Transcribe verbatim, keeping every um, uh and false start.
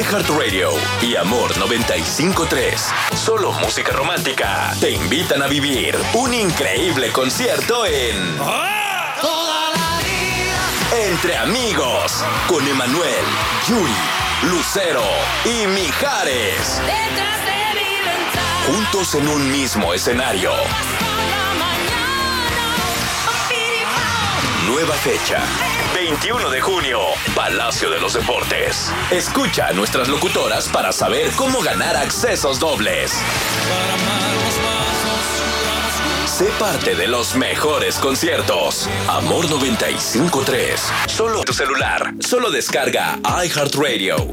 iHeartRadio y Amor noventa y cinco punto tres, Solo Música Romántica, te invitan a vivir un increíble concierto en Toda la vida Entre Amigos, con Emanuel, Yuri, Lucero y Mijares. Detrás de mi ventana. Juntos en un mismo escenario. Nueva fecha, veintiuno de junio, Palacio de los Deportes. Escucha a nuestras locutoras para saber cómo ganar accesos dobles. Sé parte de los mejores conciertos. Amor noventa y cinco punto tres. Solo tu celular. Solo descarga iHeartRadio.